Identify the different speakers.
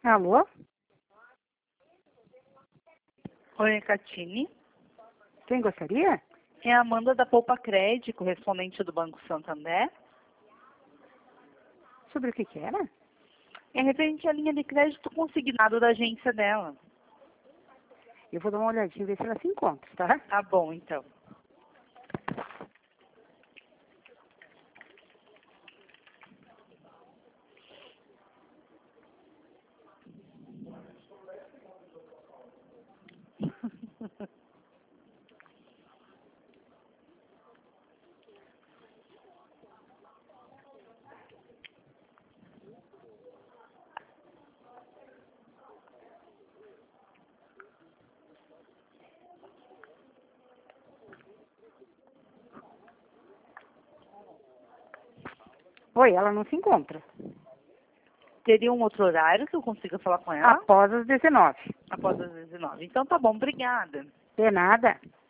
Speaker 1: Alô?
Speaker 2: Oi, Catine.
Speaker 1: Quem gostaria?
Speaker 2: É a Amanda da Poupa Crédito, correspondente do Banco Santander.
Speaker 1: Sobre o que era?
Speaker 2: É referente à linha de crédito consignado da agência dela.
Speaker 1: Eu vou dar uma olhadinha, ver se ela se encontra, tá?
Speaker 2: Tá bom, então.
Speaker 1: Oi, ela não se encontra.
Speaker 2: Teria um outro horário que eu consiga falar com ela?
Speaker 1: Após as 19.
Speaker 2: Após as 19. Então tá bom, obrigada.
Speaker 1: De nada.